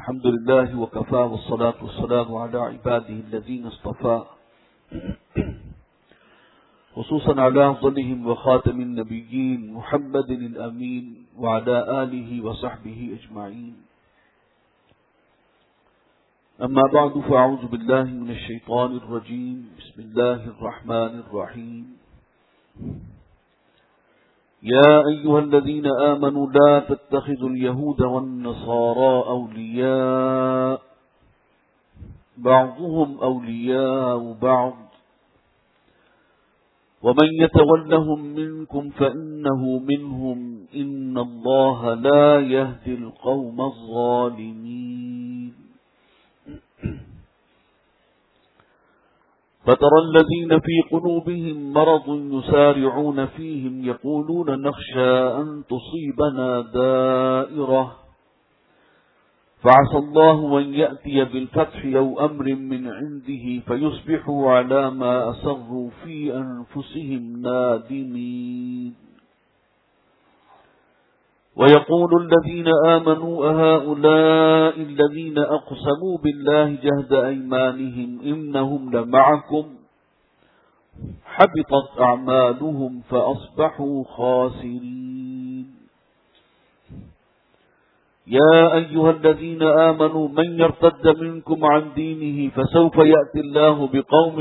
الحمد لله وكفى والصلاة والسلام على عباده الذين اصطفى خصوصا على أفضلهم وخاتم النبيين محمد الأمين وعلى آله وصحبه أجمعين. أما بعد فأعوذ بالله من الشيطان الرجيم. بسم الله الرحمن الرحيم. يا أيها الذين آمنوا لا تتخذوا اليهود والنصارى أولياء بعضهم أولياء بعض ومن يتولهم منكم فإنه منهم إن الله لا يهدي القوم الظالمين. فترى الذين في قلوبهم مرض يسارعون فيهم يقولون نخشى أن تصيبنا دائرة فعسى الله أن يأتي بالفتح أو أمر من عنده فيصبحوا على ما أسروا في أنفسهم نادمين. ويقول الذين آمنوا أهؤلاء الذين أقسموا بالله جهد أيمانهم إنهم لمعكم حبطت أعمالهم فأصبحوا خاسرين. يا أيها الذين آمنوا من يرتد منكم عن دينه فسوف يأتي الله بقوم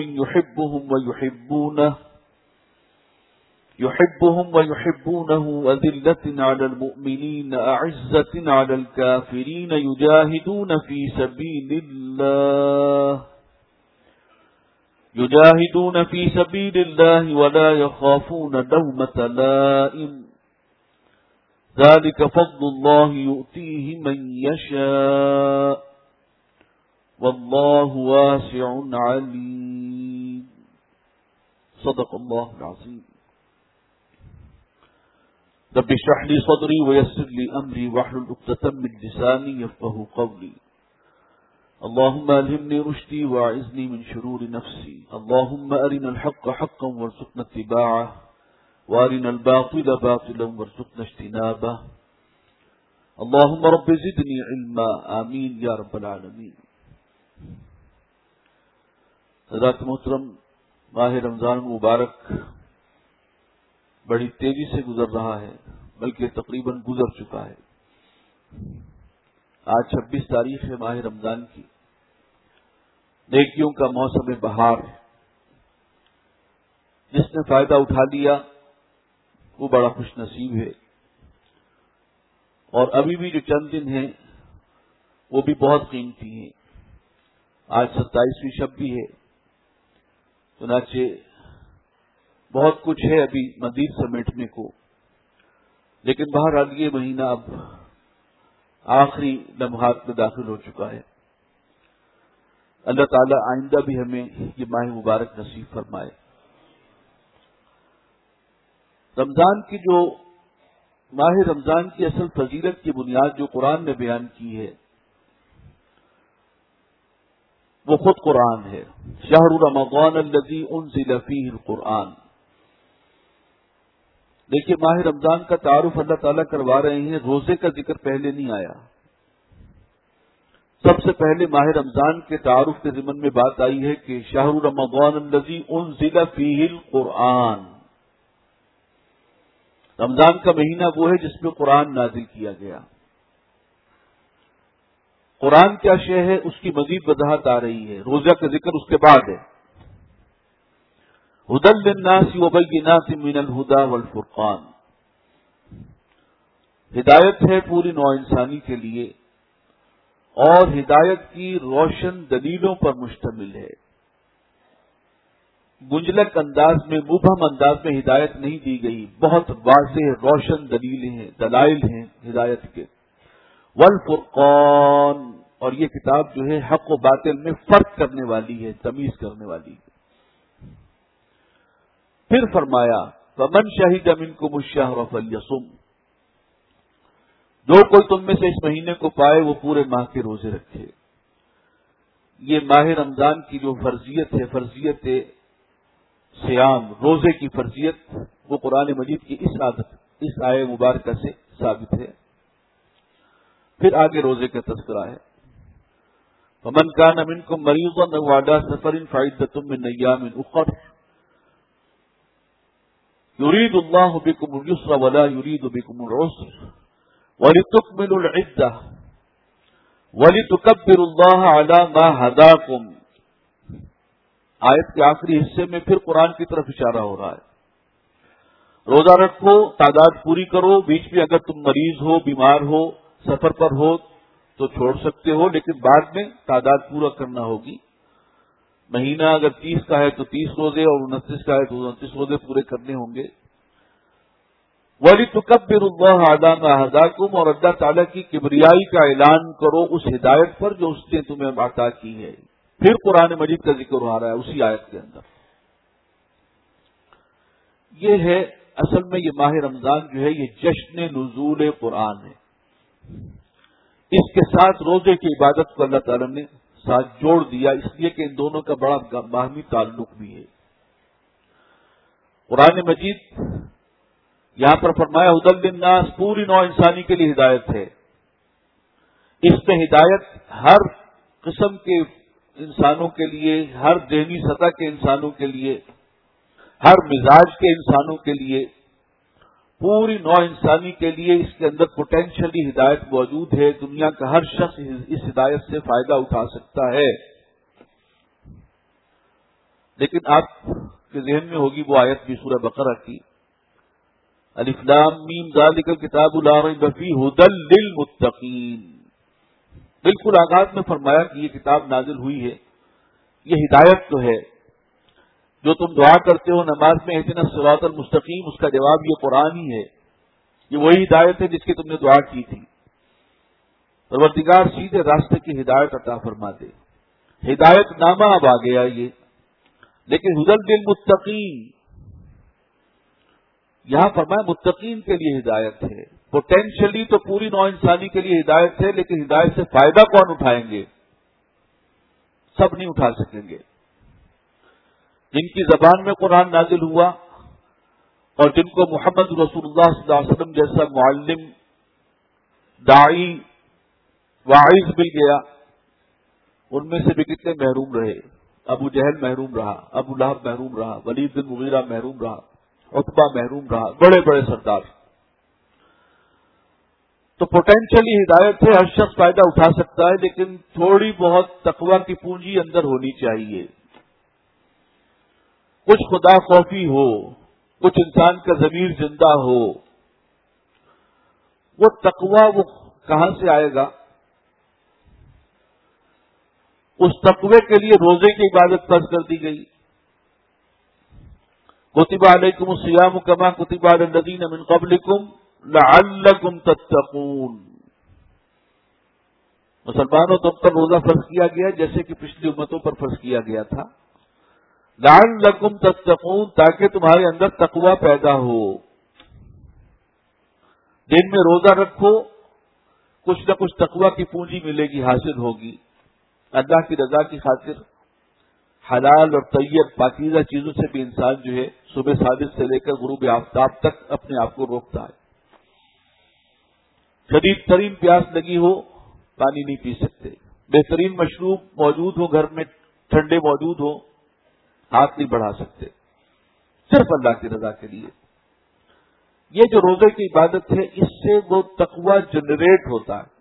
يحبهم ويحبونه أذلة على المؤمنين أعزة على الكافرين يجاهدون في سبيل الله ولا يخافون لومة لائم ذلك فضل الله يؤتيه من يشاء والله واسع عليم. صدق الله العظيم. رب اشرح لي صدري ويسر لي امري واحلل عقدة من لساني يفقهوا قولي. اللهم الهمني رشدي واعذني من شرور نفسي. اللهم ارنا الحق حقا وارزقنا اتباعه وارنا الباطل باطلا وارزقنا اجتنابه. اللهم رب زدني علما آمین یا رب العالمین. حضرات محترم، ماہ رمضان مبارک بڑی تیزی سے گزر رہا ہے، بلکہ تقریباً گزر چکا ہے. آج 26 تاریخ ہے ماہ رمضان کی. نیکیوں کا موسم بہار. جس نے فائدہ اٹھا لیا وہ بڑا خوش نصیب ہے، اور ابھی بھی جو چند دن ہیں وہ بھی بہت قیمتی ہیں. آج 27ویں شب بھی ہے، چنانچہ بہت کچھ ہے ابھی مزید سمیٹنے کو، لیکن بہرحال یہ مہینہ اب آخری لمحات میں داخل ہو چکا ہے. اللہ تعالی آئندہ بھی ہمیں یہ ماہ مبارک نصیب فرمائے. ماہ رمضان کی اصل فضیلت کی بنیاد جو قرآن نے بیان کی ہے وہ خود قرآن ہے. شہر رمضان الذی انزل فیہ القرآن. دیکھیے، ماہ رمضان کا تعارف اللہ تعالیٰ کروا رہے ہیں. روزے کا ذکر پہلے نہیں آیا. سب سے پہلے ماہ رمضان کے تعارف کے ضمن میں بات آئی ہے کہ شہر رمضان الذی انزل فیہ القرآن. رمضان کا مہینہ وہ ہے جس میں قرآن نازل کیا گیا. قرآن کیا شے ہے اس کی مزید وضاحت آ رہی ہے. روزہ کا ذکر اس کے بعد ہے. ہدی للناس وبینات من الہدی والفرقان. ہدایت ہے پوری نوع انسانی کے لیے، اور ہدایت کی روشن دلیلوں پر مشتمل ہے. گنجلک انداز میں، مبہم انداز میں ہدایت نہیں دی گئی. بہت واضح روشن دلیلیں ہیں، دلائل ہیں ہدایت کے. والفرقان، اور یہ کتاب جو ہے حق و باطل میں فرق کرنے والی ہے، تمیز کرنے والی ہے. پھر فرمایا فمن شہد منکم الشہر فلیصم. جو کوئی تم میں سے اس مہینے کو پائے وہ پورے ماہ کے روزے رکھے. یہ ماہ رمضان کی جو فرضیت ہے، فرضیت سیام، روزے کی فرضیت، وہ قرآن مجید کی اس آیہ مبارکہ سے ثابت ہے. پھر آگے روزے کا تذکرہ ہے. فمن كان منكم مريضا أو على سفر فعدة من أيام أخر يريد الله بكم اليسر ولا يريد بكم العسر ولتكملوا العدة وَلِتُكَبِّرُوا اللَّهَ عَلَى مَا هَدَاكُمْ. آیت کے آخری حصے میں پھر قرآن کی طرف اشارہ ہو رہا ہے. روزہ رکھو، تعداد پوری کرو، بیچ میں اگر تم مریض ہو، بیمار ہو، سفر پر ہو تو چھوڑ سکتے ہو، لیکن بعد میں تعداد پورا کرنا ہوگی. مہینہ اگر 30 کا ہے تو 30 روزے اور 29 کا ہے تو 29 روزے پورے کرنے ہوں گے. وَلِتُكَبِّرُوا اللَّهَ عَلَىٰ مَا هَدَاكُمْ، اور اللہ تعالیٰ کی کبریائی کا اعلان کرو اس ہدایت پر جو اس نے تمہیں عطا کی ہے. پھر قرآن مجید کا ذکر ہو رہا ہے اسی آیت کے اندر. یہ ہے اصل میں یہ ماہ رمضان جو ہے یہ جشن نزول قرآن ہے. اس کے ساتھ روزے کی عبادت کو اللہ تعالیٰ نے ساتھ جوڑ دیا، اس لیے کہ ان دونوں کا بڑا باہمی تعلق بھی ہے. قرآن مجید یہاں پر فرمایا ہدی للناس، پوری نوع انسانی کے لیے ہدایت ہے. اس میں ہدایت ہر قسم کے انسانوں کے لیے، ہر ذہنی سطح کے انسانوں کے لیے، ہر مزاج کے انسانوں کے لیے، پوری نوع انسانی کے لیے اس کے اندر پوٹینشلی ہدایت موجود ہے. دنیا کا ہر شخص اس ہدایت سے فائدہ اٹھا سکتا ہے. لیکن آپ کے ذہن میں ہوگی وہ آیت بھی سورہ بقرہ کی، الف لام میم ذالک الکتاب لا ریب فیہ ھدی للمتقین. بالکل آغاز میں فرمایا کہ یہ کتاب نازل ہوئی ہے، یہ ہدایت تو ہے. جو تم دعا کرتے ہو نماز میں اہدنا الصراط المستقیم، اس کا جواب یہ قرآن ہی ہے. یہ وہی ہدایت ہے جس کی تم نے دعا کی تھی. پروردگار سیدھے راستے کی ہدایت عطا فرما دے. ہدایت نامہ اب آ گیا یہ، لیکن ھدی للمتقین یہاں فرمایا متقین کے لیے ہدایت ہے. پوٹینشلی تو پوری نوع انسانی کے لیے ہدایت ہے، لیکن ہدایت سے فائدہ کون اٹھائیں گے؟ سب نہیں اٹھا سکیں گے. جن کی زبان میں قرآن نازل ہوا اور جن کو محمد رسول اللہ صلی اللہ علیہ وسلم جیسا معلم، داعی، واعظ مل گیا، ان میں سے بھی کتنے محروم رہے. ابو جہل محروم رہا، ابو لہب محروم رہا، ولید بن مغیرہ محروم رہا، عتبہ محروم رہا، بڑے بڑے سردار. تو پوٹینشلی ہدایت ہے، ہر شخص فائدہ اٹھا سکتا ہے، لیکن تھوڑی بہت تقویٰ کی پونجی اندر ہونی چاہیے. کچھ خدا خوفی ہو، کچھ انسان کا ضمیر زندہ ہو. وہ تقویٰ وہ کہاں سے آئے گا؟ اس تقوی کے لیے روزے کی عبادت فرض کر دی گئی. کتب علیکم الصیام کما کتب علی الذین من قبلکم لعلکم تتقون. مسلمانوں تم پر روزہ فرض کیا گیا جیسے کہ پچھلی امتوں پر فرض کیا گیا تھا. لعلکم تتقون، تاکہ تمہارے اندر تقوی پیدا ہو. دن میں روزہ رکھو، کچھ نہ کچھ تقوی کی پونجی ملے گی، حاصل ہوگی. اللہ کی رضا کی خاطر حلال اور طیب پاکیزہ چیزوں سے بھی انسان جو ہے صبح صادق سے لے کر غروب آفتاب تک اپنے آپ کو روکتا ہے. شدید ترین پیاس لگی ہو، پانی نہیں پی سکتے. بہترین مشروب موجود ہو، گھر میں ٹھنڈے موجود ہو، ہاتھ نہیں بڑھا سکتے، صرف اللہ کی رضا کے لیے. یہ جو روزے کی عبادت ہے، اس سے وہ تقوی جنریٹ ہوتا ہے.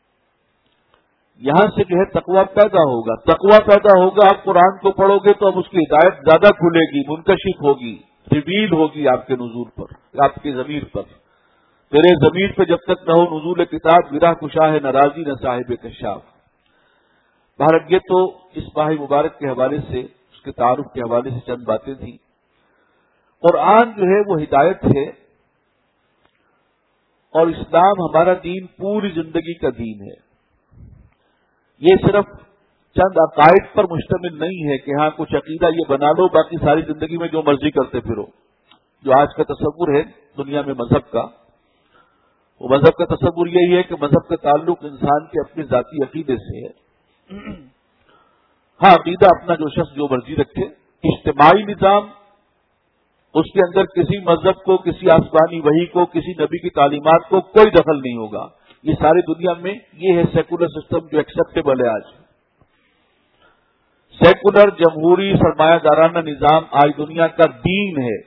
یہاں سے جو ہے تقوی پیدا ہوگا. تقوی پیدا ہوگا، آپ قرآن کو پڑھو گے تو اب اس کی ہدایت زیادہ کھلے گی، منکشف ہوگی، ریویل ہوگی آپ کے نزول پر، آپ کی ضمیر پر. تیرے ضمیر پہ جب تک نہ ہو نزول کتاب، گرہ کشا ہے ناراضی نہ صاحب کشاف. بہرحال یہ تو اس ماہ مبارک کے حوالے سے، اس کے تعارف کے حوالے سے چند باتیں تھیں. قرآن جو ہے وہ ہدایت ہے، اور اسلام ہمارا دین پوری زندگی کا دین ہے. یہ صرف چند عقائد پر مشتمل نہیں ہے کہ ہاں کچھ عقیدہ یہ بنا لو، باقی ساری زندگی میں جو مرضی کرتے پھرو. جو آج کا تصور ہے دنیا میں مذہب کا، وہ مذہب کا تصور یہی ہے کہ مذہب کا تعلق انسان کے اپنے ذاتی عقیدے سے ہے. ہاں عقیدہ اپنا جو شخص جو مرضی رکھے، اجتماعی نظام، اس کے اندر کسی مذہب کو، کسی آسمانی وحی کو، کسی نبی کی تعلیمات کو کوئی دخل نہیں ہوگا. یہ ساری دنیا میں یہ ہے سیکولر سسٹم جو ایکسیپٹیبل ہے آج. سیکولر جمہوری سرمایہ دارانہ نظام آج دنیا کا دین ہے،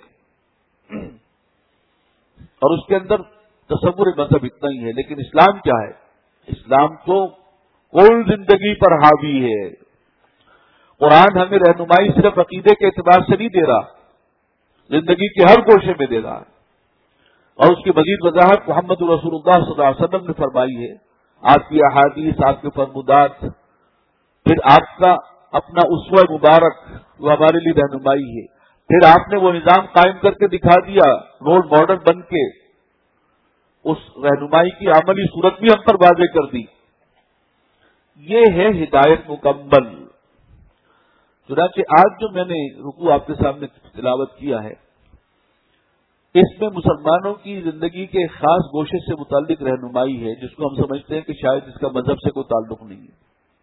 اور اس کے اندر تصور مذہب اتنا ہی ہے، لیکن اسلام کیا ہے؟ اسلام تو کل زندگی پر حاوی ہے۔ قرآن ہمیں رہنمائی صرف عقیدے کے اعتبار سے نہیں دے رہا، زندگی کے ہر گوشے میں دے رہا ہے، اور اس کی مزید وضاحت محمد رسول اللہ صلی اللہ علیہ وسلم نے فرمائی ہے۔ آپ کی احادیث، آپ کے فرمودات، پھر آپ کا اپنا اسوہ مبارک جو ہمارے لیے رہنمائی ہے، پھر آپ نے وہ نظام قائم کر کے دکھا دیا رول ماڈل بن کے، اس رہنمائی کی عملی صورت بھی ہم پر واضح کر دی۔ یہ ہے ہدایت مکمل۔ چنانچہ آج جو میں نے رکوع آپ کے سامنے تلاوت کیا ہے، اس میں مسلمانوں کی زندگی کے خاص گوشے سے متعلق رہنمائی ہے، جس کو ہم سمجھتے ہیں کہ شاید اس کا مذہب سے کوئی تعلق نہیں ہے۔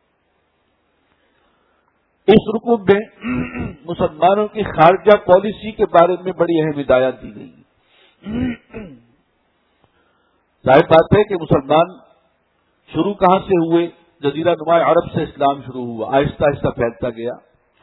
اس رکوع میں مسلمانوں کی خارجہ پالیسی کے بارے میں بڑی اہم ہدایات دی گئی۔ ظاہر بات ہے کہ مسلمان شروع کہاں سے ہوئے؟ جزیرہ نما عرب سے اسلام شروع ہوا، آہستہ آہستہ پھیلتا گیا۔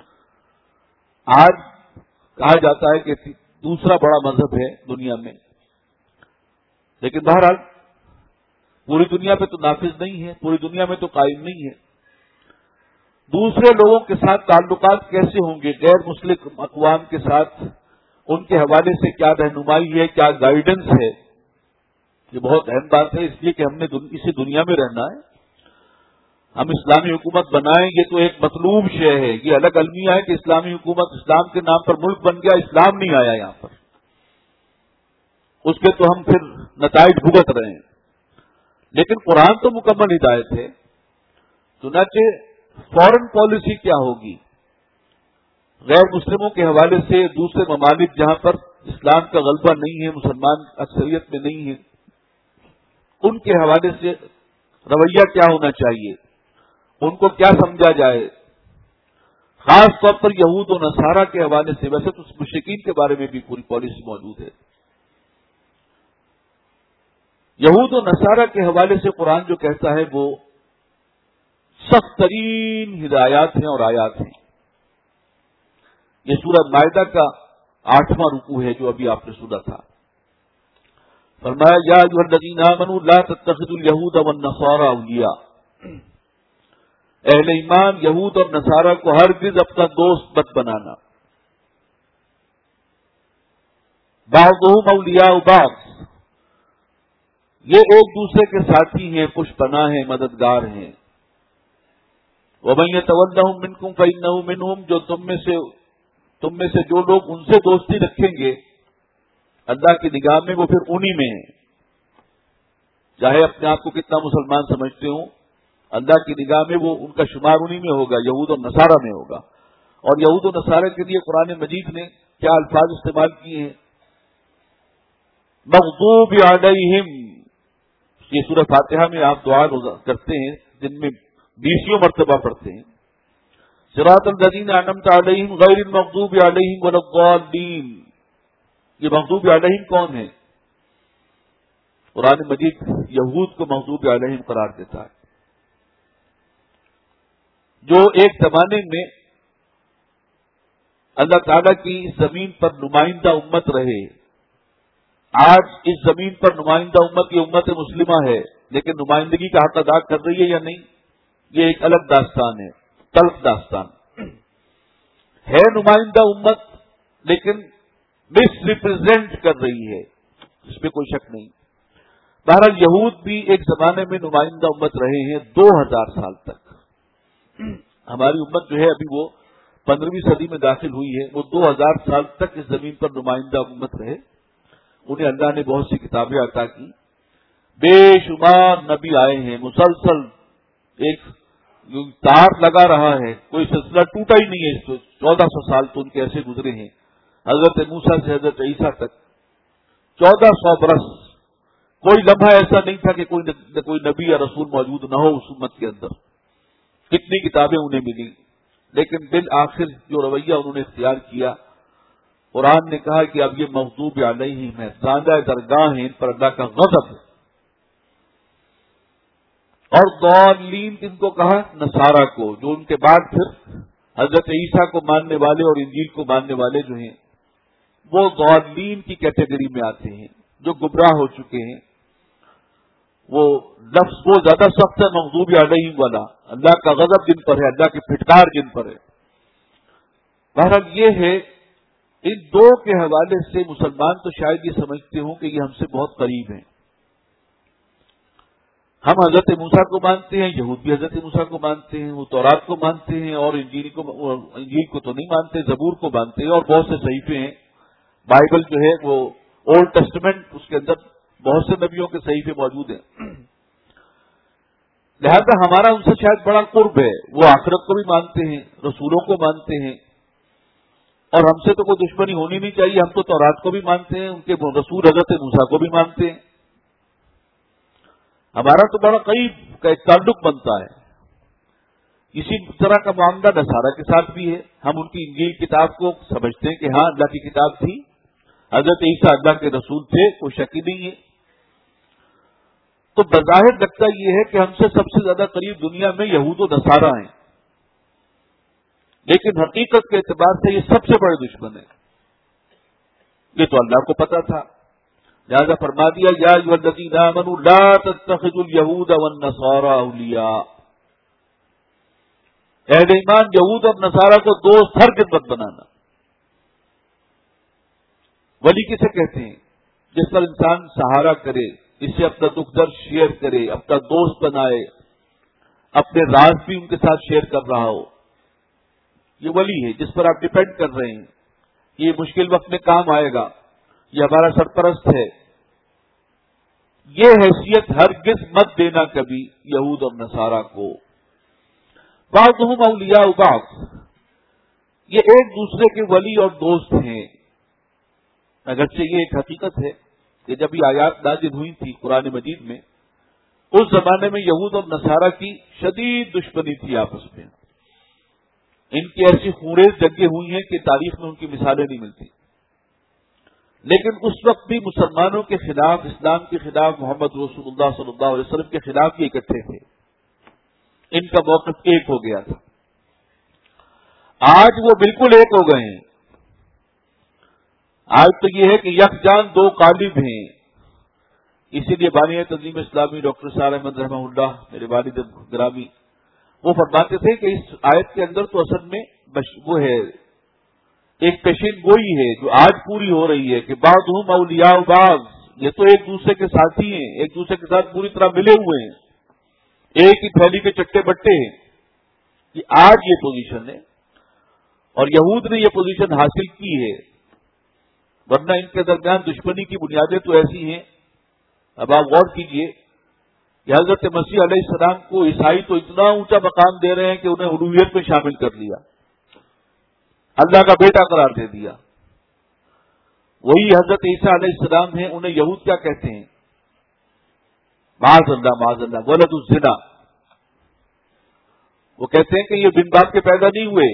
آج کہا جاتا ہے کہ دوسرا بڑا مذہب ہے دنیا میں، لیکن بہرحال پوری دنیا پہ تو نافذ نہیں ہے، پوری دنیا میں تو قائم نہیں ہے۔ دوسرے لوگوں کے ساتھ تعلقات کیسے ہوں گے؟ غیر مسلم اقوام کے ساتھ ان کے حوالے سے کیا رہنمائی ہے، کیا گائیڈنس ہے؟ یہ بہت اہم بات ہے، اس لیے کہ ہم نے اسی دنیا میں رہنا ہے، ہم اسلامی حکومت بنائیں، یہ تو ایک مطلوب شے ہے۔ یہ الگ المیہ ہے کہ اسلامی حکومت، اسلام کے نام پر ملک بن گیا، اسلام نہیں آیا یہاں پر، اس کے تو ہم پھر نتائج بھگت رہے ہیں۔ لیکن قرآن تو مکمل ہدایت ہے۔ چنانچہ فورن پالیسی کیا ہوگی؟ غیر مسلموں کے حوالے سے دوسرے ممالک جہاں پر اسلام کا غلبہ نہیں ہے، مسلمان اکثریت میں نہیں ہے، ان کے حوالے سے رویہ کیا ہونا چاہیے، ان کو کیا سمجھا جائے؟ خاص طور پر یہود و نصارہ کے حوالے سے، ویسے تو مشرکین کے بارے میں بھی پوری پالیسی موجود ہے۔ یہود و نصارہ کے حوالے سے قرآن جو کہتا ہے وہ سخت ترین ہدایات ہیں اور آیات ہیں۔ یہ سورہ مائدہ کا 8واں رکوع ہے جو ابھی آپ نے سنا تھا۔ فرمایا یا ایھا الذین آمنوا لا تتخذوا اليہود والنصارى اولیاء، اہل ایمان یہود اور نصارہ کو ہرگز اپنا دوست مت بنانا۔ بعضهم اولیاء بعض، یہ ایک دوسرے کے ساتھی ہیں، پشت پناہ ہیں، مددگار ہیں۔ وَمَن يَتَوَلَّهُم مِّنكُمْ فَإِنَّهُ مِنْهُمْ، جو تم میں سے جو لوگ ان سے دوستی رکھیں گے، اللہ کی نگاہ میں وہ پھر انہی میں ہیں۔ چاہے اپنے آپ کو کتنا مسلمان سمجھتے ہوں، اللہ کی نگاہ میں وہ ان کا شمار انہی میں ہوگا، یہود اور نصارہ میں ہوگا۔ اور یہود و نصارہ کے لیے قرآن مجید نے کیا الفاظ استعمال کیے ہیں؟ مغضوب علیہم، یہ سورہ فاتحہ میں آپ دعا کرتے ہیں جن میں 20 مرتبہ پڑھتے ہیں، صراط الذین انعمت علیہم غیر المغضوب علیہم ولا الضالین۔ یہ مغضوب علیہم کون ہے؟ قرآن مجید یہود کو مغضوب علیہم قرار دیتا ہے، جو ایک زمانے میں اللہ تعالیٰ کی اس زمین پر نمائندہ امت رہے۔ آج اس زمین پر نمائندہ امت یہ امت مسلمہ ہے، لیکن نمائندگی کا حق ادا کر رہی ہے یا نہیں، یہ ایک الگ داستان ہے، تلخ داستان ہے۔ نمائندہ امت لیکن مس ریپرزینٹ کر رہی ہے، اس میں کوئی شک نہیں۔ بہرحال یہود بھی ایک زمانے میں نمائندہ امت رہے ہیں 2000 سال تک۔ ہماری امت جو ہے ابھی وہ 15ویں صدی میں داخل ہوئی ہے، وہ 2000 سال تک اس زمین پر نمائندہ امت رہے۔ انہیں اللہ نے بہت سی کتابیں عطا کی، بے شمار نبی آئے ہیں، مسلسل ایک تار لگا رہا ہے، کوئی سلسلہ ٹوٹا ہی نہیں ہے۔ 1400 سال تو ان کے ایسے گزرے ہیں، حضرت موسیٰ سے حضرت عیسیٰ تک 1400 برس۔ کوئی لمحہ ایسا نہیں تھا کہ کوئی نبی یا رسول موجود نہ ہو اس امت کے اندر۔ کتنی کتابیں انہیں ملی، لیکن بالآخر جو رویہ انہوں نے اختیار کیا، قرآن نے کہا کہ اب یہ مغضوب علیہم ہے، سادہ درگاہ ہیں، ان پر اللہ کا غضب ہے۔ اور ضالین کن کو کہا؟ نصارہ کو، جو ان کے بعد پھر حضرت عیسیٰ کو ماننے والے اور انجیل کو ماننے والے جو ہیں وہ ضالین کی کیٹیگری میں آتے ہیں، جو گمراہ ہو چکے ہیں. وہ لفظ وہ زیادہ سخت ہے مغضوب علیہم والا، اللہ کا غضب جن پر ہے، اللہ کی پھٹکار جن پر ہے. بہرحال یہ ہے، ان دو کے حوالے سے مسلمان تو شاید یہ سمجھتے ہوں کہ یہ ہم سے بہت قریب ہیں. ہم حضرت موسیٰ کو مانتے ہیں، یہود بھی حضرت موسیٰ کو مانتے ہیں، وہ تورات کو مانتے ہیں اور انجیل کو تو نہیں مانتے، زبور کو مانتے ہیں، اور بہت سے صحیفے ہیں. بائبل جو ہے وہ اولڈ ٹیسٹمنٹ، اس کے اندر بہت سے نبیوں کے صحیفے موجود ہیں. لہذا ہمارا ان سے شاید بڑا قرب ہے. وہ آخرت کو بھی مانتے ہیں، رسولوں کو مانتے ہیں، اور ہم سے تو کوئی دشمنی ہونی نہیں چاہیے. ہم تو تورات کو بھی مانتے ہیں، ان کے رسول حضرت موسیٰ کو بھی مانتے ہیں. ہمارا تو بڑا قریب کا ایک تعلق بنتا ہے. اسی طرح کا معاملہ نصارہ کے ساتھ بھی ہے. ہم ان کی انجیل کتاب کو سمجھتے ہیں کہ ہاں اللہ کی کتاب تھی، حضرت عیسیٰ اللہ کے رسول تھے، کوئی شک ہی نہیں ہے. تو بظاہر لگتا یہ ہے کہ ہم سے سب سے زیادہ قریب دنیا میں یہود و نصارہ ہیں، لیکن حقیقت کے اعتبار سے یہ سب سے بڑے دشمن ہیں. یہ تو اللہ کو پتا تھا، لہذا فرما دیا یا ایھا الذین آمنوا لا تتخذوا اليہود والنصارى اولیاء. اہل ایمان یہود اور نصارہ کو دوست ہرگز مت بنانا. ولی کسے کہتے ہیں؟ جس پر انسان سہارا کرے، اس سے اپنا دکھ درد شیئر کرے، اپنا دوست بنائے، اپنے راز بھی ان کے ساتھ شیئر کر رہا ہو. یہ ولی ہے جس پر آپ ڈیپینڈ کر رہے ہیں، یہ مشکل وقت میں کام آئے گا، یہ ہمارا سرپرست ہے. یہ حیثیت ہرگز مت دینا کبھی یہود اور نصارہ کو. بعضهم اولیاء بعض، یہ ایک دوسرے کے ولی اور دوست ہیں. اگرچہ یہ ایک حقیقت ہے کہ جب یہ آیات نازل ہوئی تھی قرآن مجید میں، اس زمانے میں یہود اور نصارہ کی شدید دشمنی تھی آپس میں. ان کی ایسی خونریز جنگیں ہوئی ہیں کہ تاریخ میں ان کی مثالیں نہیں ملتی. لیکن اس وقت بھی مسلمانوں کے خلاف، اسلام کے خلاف، محمد رسول اللہ صلی اللہ علیہ وسلم کے خلاف یہ اکٹھے تھے. ان کا موقف ایک ہو گیا تھا. آج وہ بالکل ایک ہو گئے ہیں. آج تو یہ ہے کہ یکجان دو قالب ہیں. اسی لیے بانی تنظیم اسلامی ڈاکٹر صالح احمد رحمہ اللہ، میرے والد گرامی، وہ فرماتے تھے کہ اس آیت کے اندر تو اصل میں وہ ہے ایک پیشین گوئی ہے جو آج پوری ہو رہی ہے کہ بعضهم اولیاء بعض. یہ تو ایک دوسرے کے ساتھی ہیں، ایک دوسرے کے ساتھ پوری طرح ملے ہوئے ہیں، ایک ہی تھیلی کے چٹے بٹے ہیں. یہ آج یہ پوزیشن ہے اور یہود نے یہ پوزیشن حاصل کی ہے، ورنہ ان کے درمیان دشمنی کی بنیادیں تو ایسی ہیں. اب آپ غور کیجئے کہ حضرت مسیح علیہ السلام کو عیسائی تو اتنا اونچا مقام دے رہے ہیں کہ انہیں الوہیت میں شامل کر لیا، اللہ کا بیٹا قرار دے دیا. وہی حضرت عیسیٰ علیہ السلام ہیں، انہیں یہود کیا کہتے ہیں؟ معاذ اللہ ولد الزنا. وہ کہتے ہیں کہ یہ بن باپ کے پیدا نہیں ہوئے،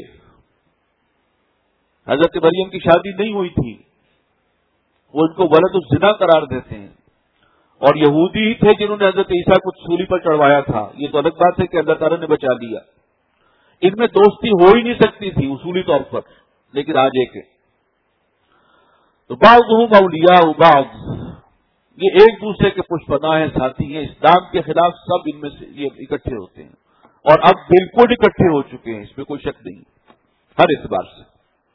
حضرت مریم کی شادی نہیں ہوئی تھی. وہ ان کو ولد الزنا قرار دیتے ہیں. اور یہودی ہی تھے جنہوں نے حضرت عیسیٰ کو سولی پر چڑھوایا تھا. یہ تو الگ بات ہے کہ اللہ تعالیٰ نے بچا لیا. ان میں دوستی ہو ہی نہیں سکتی تھی اصولی طور پر، لیکن آج ایک ہے. تو بعضهم اولیاء بعض، یہ ایک دوسرے کے پشپناہ ہیں، ساتھی ہیں. اسلام کے خلاف سب ان میں سے یہ اکٹھے ہوتے ہیں، اور اب بالکل اکٹھے ہو چکے ہیں، اس میں کوئی شک نہیں ہر اعتبار سے.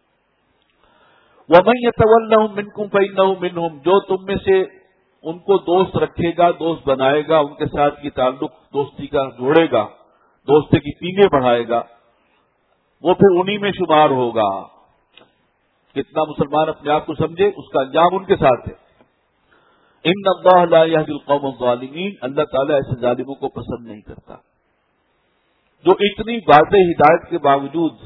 وَمَن يَتَوَلَّهُم مِّنكُمْ فَإِنَّهُ مِنْهُمْ، جو تم میں سے ان کو دوست رکھے گا، دوست بنائے گا، ان کے ساتھ یہ تعلق دوستی کا جوڑے گا، دوستی کی پینگیں بڑھائے گا، وہ پھر انہی میں شمار ہوگا. کتنا مسلمان اپنے آپ کو سمجھے، اس کا انجام ان کے ساتھ ہے. ان اللہ لا یہدی القوم الظالمین، اللہ تعالیٰ ایسے ظالموں کو پسند نہیں کرتا جو اتنی واضح ہدایت کے باوجود،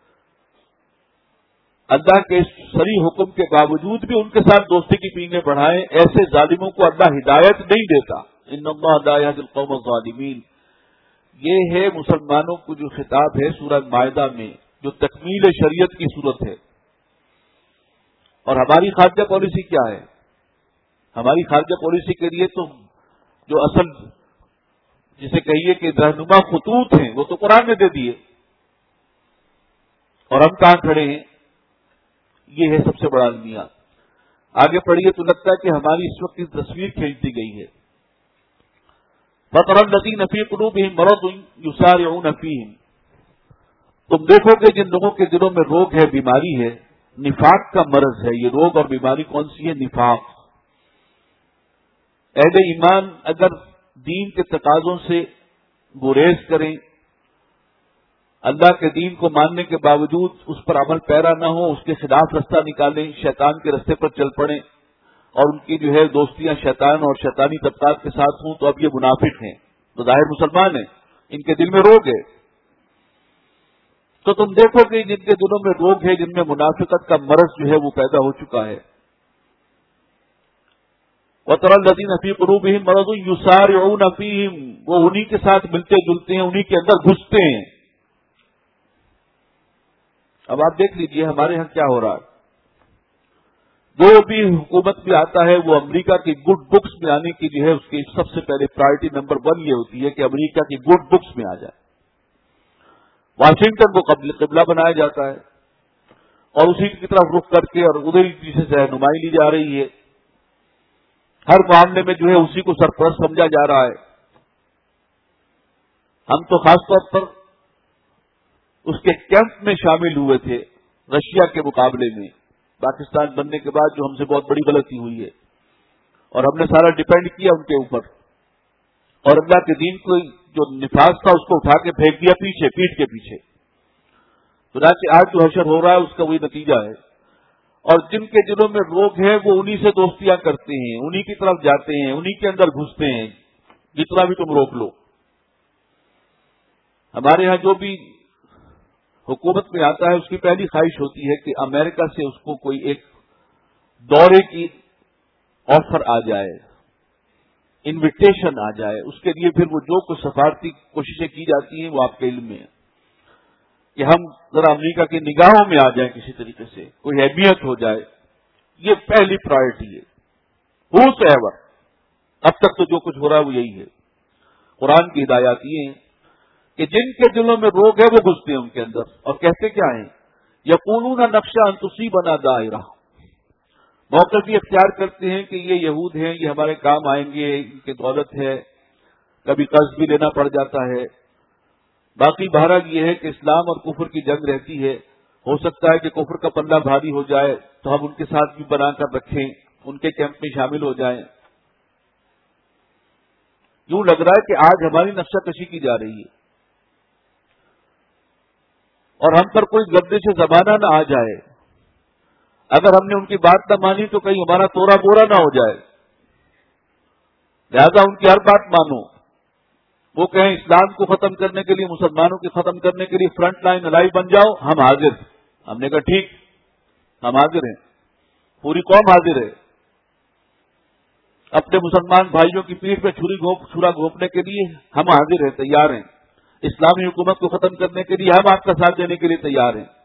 اللہ کے صریح حکم کے باوجود بھی ان کے ساتھ دوستی کی پینگیں بڑھائیں. ایسے ظالموں کو اللہ ہدایت نہیں دیتا. ان اللہ لا یہدی القوم الظالمین، یہ ہے مسلمانوں کو جو خطاب ہے سورہ مائدہ میں، جو تکمیل شریعت کی صورت ہے. اور ہماری خارجہ پالیسی کیا ہے؟ ہماری خارجہ پالیسی کے لیے تو جو اصل جسے کہیے کہ رہنما خطوط ہیں وہ تو قرآن نے دے دیے. اور ہم کہاں کھڑے ہیں؟ یہ ہے سب سے بڑا المیہ۔ آگے پڑھیے تو لگتا ہے کہ ہماری اس وقت کی تصویر کھینچ دی گئی ہے۔ فَتَرَى الَّذِينَ فِي قُلُوبِهِم مَرَضٌ يُسَارِعُونَ فِيهِمْ، تم دیکھو گے جن لوگوں کے دلوں میں روگ ہے، بیماری ہے، نفاق کا مرض ہے۔ یہ روگ اور بیماری کون سی ہے؟ نفاق۔ اہل ایمان اگر دین کے تقاضوں سے گریز کریں، اللہ کے دین کو ماننے کے باوجود اس پر عمل پیرا نہ ہو، اس کے خلاف رستہ نکالیں، شیطان کے رستے پر چل پڑیں، اور ان کی جو ہے دوستیاں شیطان اور شیطانی طبقات کے ساتھ ہوں، تو اب یہ منافق ہیں، تو ظاہر مسلمان ہیں، ان کے دل میں روگ ہے۔ تو تم دیکھو کہ جن کے دلوں میں روگ ہے، جن میں منافقت کا مرض جو ہے وہ پیدا ہو چکا ہے۔ وَتَرَى الَّذِينَ فِي قُلُوبِهِم مَرَضٌ يُسَارِعُونَ فِيهِمْ، وہ انہی کے ساتھ ملتے جلتے ہیں، انہی کے اندر گھستے ہیں۔ اب آپ دیکھ لیجئے ہمارے ہاں کیا ہو رہا ہے۔ جو بھی حکومت میں آتا ہے وہ امریکہ کی گڈ بکس میں آنے کی جو ہے اس کی سب سے پہلے پرائرٹی نمبر 1 یہ ہوتی ہے کہ امریکہ کی گڈ بکس میں آ جائے۔ واشنگٹن کو قبلہ بنایا جاتا ہے اور اسی کی طرف رخ کر کے اور ادھر پیچھے سے رہنمائی لی جا رہی ہے۔ ہر معاملے میں جو ہے اسی کو سرپرست سمجھا جا رہا ہے۔ ہم تو خاص طور پر اس کے کیمپ میں شامل ہوئے تھے رشیا کے مقابلے میں، پاکستان بننے کے بعد جو ہم سے بہت بڑی غلطی ہوئی ہے، اور ہم نے سارا ڈیپینڈ کیا ان کے اوپر، اور اللہ کے دین کو جو نفاذ تھا اس کو اٹھا کے پھینک دیا پیچھے، پیٹھ کے پیچھے۔ چنانچہ آج جو حشر ہو رہا ہے اس کا وہی نتیجہ ہے۔ اور جن کے دلوں میں روگ ہے وہ انہی سے دوستیاں کرتے ہیں، انہی کی طرف جاتے ہیں، انہی کے اندر گھستے ہیں، جتنا بھی تم روک لو۔ ہمارے ہاں جو بھی حکومت میں آتا ہے اس کی پہلی خواہش ہوتی ہے کہ امریکہ سے اس کو کوئی ایک دورے کی آفر آ جائے، انویٹیشن آ جائے، اس کے لیے پھر وہ جو کچھ سفارتی کوششیں کی جاتی ہیں وہ آپ کے علم میں ہے کہ ہم ذرا امریکہ کی نگاہوں میں آ جائیں، کسی طریقے سے کوئی اہمیت ہو جائے۔ یہ پہلی پرائرٹی ہے۔ ہوس ایور اب تک تو جو کچھ ہو رہا ہے وہ یہی ہے۔ قرآن کی ہدایات یہ ہیں کہ جن کے دلوں میں روگ ہے وہ گھستے ہیں ان کے اندر، اور کہتے کیا ہیں؟ یقولون نقشہ ان تصیبنا دائرہ، موقع بھی اختیار کرتے ہیں کہ یہ یہود ہیں، یہ ہمارے کام آئیں گے، ان کی دولت ہے، کبھی قرض بھی لینا پڑ جاتا ہے۔ باقی بہرحال یہ ہے کہ اسلام اور کفر کی جنگ رہتی ہے، ہو سکتا ہے کہ کفر کا پلہ بھاری ہو جائے تو ہم ان کے ساتھ بھی بنا کر رکھیں، ان کے کیمپ میں شامل ہو جائیں۔ یوں لگ رہا ہے کہ آج ہماری نقشہ کشی کی جا رہی ہے، اور ہم پر کوئی گردش زمانہ نہ آ جائے۔ اگر ہم نے ان کی بات نہ مانی تو کہیں ہمارا توڑا بورا نہ ہو جائے، لہذا ان کی ہر بات مانو۔ وہ کہیں اسلام کو ختم کرنے کے لیے، مسلمانوں کو ختم کرنے کے لیے فرنٹ لائن الائی بن جاؤ، ہم حاضر ہیں۔ ہم نے کہا ٹھیک، ہم حاضر ہیں، پوری قوم حاضر ہے۔ اپنے مسلمان بھائیوں کی پیٹھ پہ چھرا گھونپنے کے لیے ہم حاضر ہیں، تیار ہیں۔ اسلامی حکومت کو ختم کرنے کے لیے ہم آپ کا ساتھ دینے کے لیے تیار ہیں۔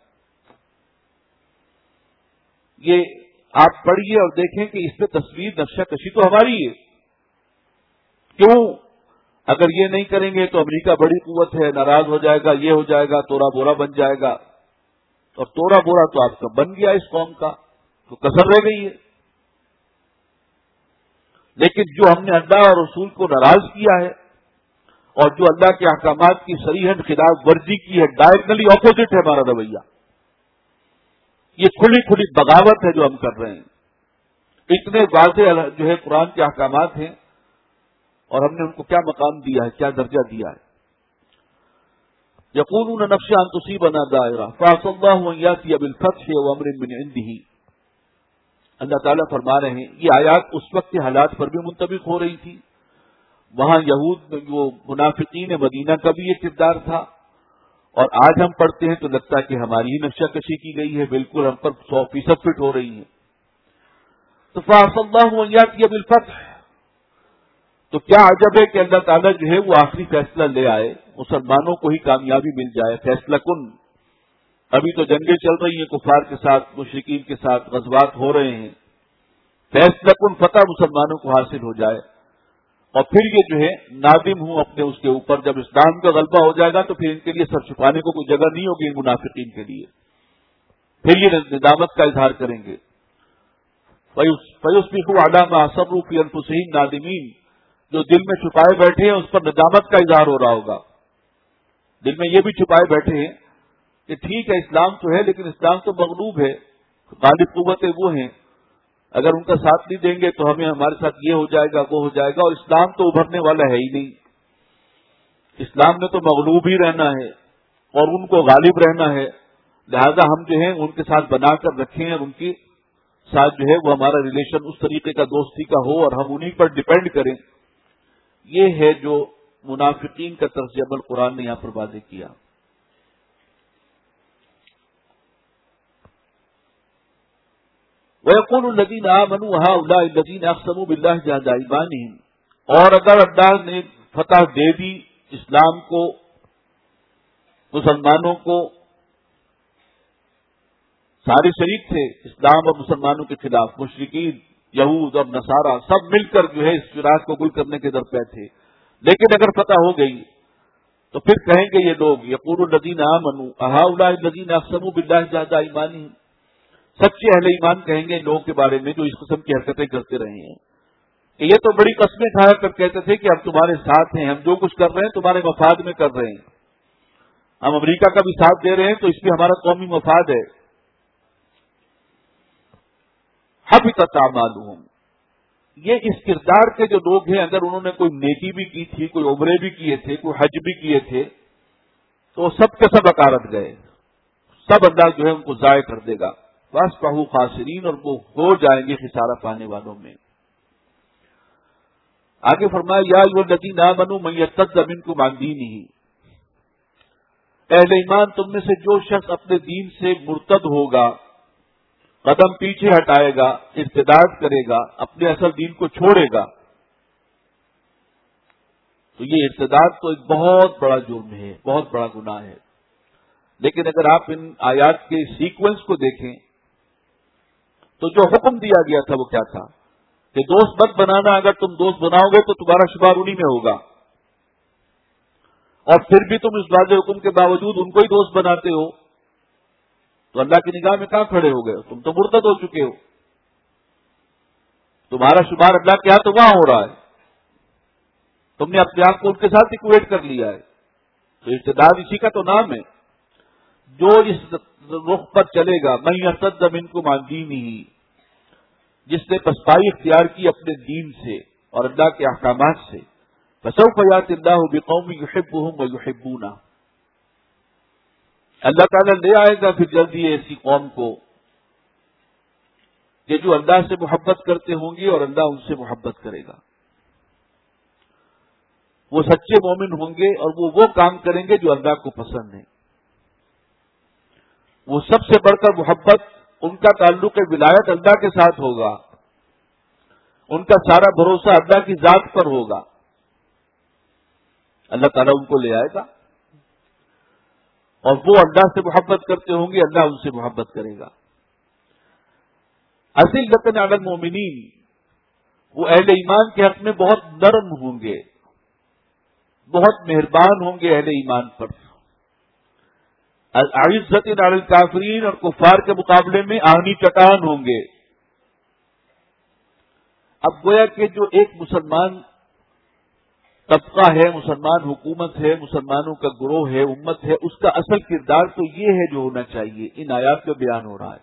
یہ آپ پڑھیے اور دیکھیں کہ اس پہ تصویر نقشہ کشی تو ہماری ہے۔ کیوں؟ اگر یہ نہیں کریں گے تو امریکہ بڑی قوت ہے، ناراض ہو جائے گا، یہ ہو جائے گا، توڑا بورا بن جائے گا، اور توڑا بورا تو آپ کا بن گیا اس قوم کا، تو کسر رہ گئی ہے۔ لیکن جو ہم نے اللہ اور رسول کو ناراض کیا ہے اور جو اللہ کے احکامات کی صریحاً خلاف ورزی کی ہے، ڈائریکٹلی اپوزٹ ہے ہمارا رویہ، یہ کھلی کھلی بغاوت ہے جو ہم کر رہے ہیں۔ اتنے واضح جو ہے قرآن کے احکامات ہیں اور ہم نے ان کو کیا مقام دیا ہے، کیا درجہ دیا ہے۔ یقولون نخشى ان تصيبنا دائرہ فعسى الله ان ياتي بالفتح وامر من عنده، اللہ تعالیٰ فرما رہے ہیں یہ آیات اس وقت کے حالات پر بھی منطبق ہو رہی تھی۔ وہاں یہود وہ منافقین مدینہ کا بھی یہ کردار تھا، اور آج ہم پڑھتے ہیں تو لگتا ہے کہ ہماری ہی نقشہ کشی کی گئی ہے، بالکل ہم پر 100% فٹ ہو رہی ہے۔ تو فعسى الله ان ياتي بالفتح، تو کیا عجب ہے کہ اللہ تعالیٰ جو ہے وہ آخری فیصلہ لے آئے، مسلمانوں کو ہی کامیابی مل جائے۔ فیصلہ کن، ابھی تو جنگیں چل رہی ہیں کفار کے ساتھ، مشرکین کے ساتھ غزوات ہو رہے ہیں، فیصلہ کن فتح مسلمانوں کو حاصل ہو جائے، اور پھر یہ جو ہے نادم ہوں اپنے اس کے اوپر، جب اسلام کا غلبہ ہو جائے گا تو پھر ان کے لیے سر چھپانے کو کوئی جگہ نہیں ہوگی ان منافقین کے لیے۔ پھر یہ ندامت کا اظہار کریں گے. فَيُصْبِحُوا عَلَىٰ مَا أَصَرُّوا فِي أَنفُسِهِمْ نَادِمِينَ. جو دل میں چھپائے بیٹھے ہیں اس پر ندامت کا اظہار ہو رہا ہوگا. دل میں یہ بھی چھپائے بیٹھے ہیں کہ ٹھیک ہے اسلام تو ہے لیکن اسلام تو مغلوب ہے، غالب قوتیں وہ ہیں، اگر ان کا ساتھ نہیں دیں گے تو ہمارے ساتھ یہ ہو جائے گا وہ ہو جائے گا، اور اسلام تو ابھرنے والا ہے ہی نہیں. اسلام میں تو مغلوب ہی رہنا ہے اور ان کو غالب رہنا ہے. لہذا ہم جو ہیں ان کے ساتھ بنا کر رکھیں اور ان کے ساتھ جو ہے وہ ہمارا ریلیشن اس طریقے کا دوستی کا ہو اور ہم انہی پر ڈیپینڈ کریں. یہ ہے جو منافقین کا طرز عمل قرآن نے یہاں پر واضح کیا. وَيَقُولُ الَّذِينَ آمَنُوا هَؤُلَاءِ الَّذِينَ أَقْسَمُوا بِاللَّهِ جَهْدَ أَيْمَانِهِمْ. اور اگر اللہ نے فتح دے دی اسلام کو، مسلمانوں کو، سارے شریک تھے اسلام اور مسلمانوں کے خلاف، مشرکین، یہود اور نصارہ سب مل کر جو ہے اس چراغ کو گل کرنے کے درپے تھے. لیکن اگر فتح ہو گئی تو پھر کہیں گے یہ لوگ یقول الذین آمنوا هؤلاء الذین اقسموا باللہ جہد ایمانہم، سچے اہل ایمان کہیں گے ان لوگوں کے بارے میں جو اس قسم کی حرکتیں کرتے رہے ہیں کہ یہ تو بڑی قسمیں کھایا کر کہتے تھے کہ ہم تمہارے ساتھ ہیں، ہم جو کچھ کر رہے ہیں تمہارے مفاد میں کر رہے ہیں، ہم امریکہ کا بھی ساتھ دے رہے ہیں تو اس میں ہمارا قومی مفاد ہے. حبطت اعمالہم. یہ اس کردار کے جو لوگ ہیں اگر انہوں نے کوئی نیکی بھی کی تھی، کوئی عمرے بھی کیے تھے، کوئی حج بھی کیے تھے تو سب کے سب اکارت گئے، سب اللہ جو ہے ان کو ضائع کر دے گا. وَأَصْبَحُوا خَاسِرِينَ. اور وہ ہو جائیں گے خسارہ پانے والوں میں. آگے فرمایا یا ایھا الذین آمنوا من یرتد منکم عن دینہ. اہل ایمان تم میں سے جو شخص اپنے دین سے مرتد ہوگا، قدم پیچھے ہٹائے گا، ارتداد کرے گا، اپنے اصل دین کو چھوڑے گا، تو یہ ارتداد تو ایک بہت بڑا جرم ہے، بہت بڑا گناہ ہے. لیکن اگر آپ ان آیات کے سیکوینس کو دیکھیں تو جو حکم دیا گیا تھا وہ کیا تھا کہ دوست مت بنانا، اگر تم دوست بناؤ گے تو تمہارا شمار انہی میں ہوگا، اور پھر بھی تم اس واضح حکم کے باوجود ان کو ہی دوست بناتے ہو تو اللہ کی نگاہ میں کہاں کھڑے ہو گئے؟ تم تو مرتد ہو چکے ہو، تمہارا شمار اللہ کے ہاں تو وہاں ہو رہا ہے، تم نے اپنے آپ کو ان کے ساتھ اکویٹ کر لیا ہے. تو ارتداد اسی کا تو نام ہے. جو اس رخ پر چلے گا من یرتد منکم عن دینہ، جس نے پسپائی اختیار کی اپنے دین سے اور اللہ کے احکامات سے، فسوف یأتی اللہ بقوم یحبهم ویحبونہ. اللہ تعالیٰ لے آئے گا پھر جلدی ایسی قوم کو کہ جو اللہ سے محبت کرتے ہوں گے اور اللہ ان سے محبت کرے گا. وہ سچے مومن ہوں گے اور وہ کام کریں گے جو اللہ کو پسند ہے. وہ سب سے بڑھ کر محبت، ان کا تعلق ولایت اللہ کے ساتھ ہوگا، ان کا سارا بھروسہ اللہ کی ذات پر ہوگا. اللہ تعالیٰ ان کو لے آئے گا اور وہ اللہ سے محبت کرتے ہوں گے، اللہ ان سے محبت کرے گا. اذلۃ علی المؤمنین، وہ اہل ایمان کے حق میں بہت نرم ہوں گے، بہت مہربان ہوں گے اہل ایمان پر. اعزۃ علی الکافرین، اور کفار کے مقابلے میں آہنی چٹان ہوں گے. اب گویا کہ جو ایک مسلمان طبقہ ہے، مسلمان حکومت ہے، مسلمانوں کا گروہ ہے، امت ہے، اس کا اصل کردار تو یہ ہے جو ہونا چاہیے. ان آیات میں بیان ہو رہا ہے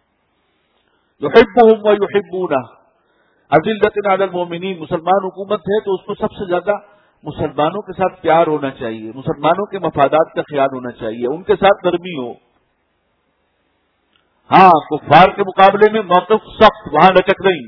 یحبهم ویحبونہ. اذلۃ علی المؤمنین، مسلمان حکومت ہے تو اس کو سب سے زیادہ مسلمانوں کے ساتھ پیار ہونا چاہیے، مسلمانوں کے مفادات کا خیال ہونا چاہیے، ان کے ساتھ نرمی ہو. ہاں کفار کے مقابلے میں موقف سخت، وہاں لچک نہیں.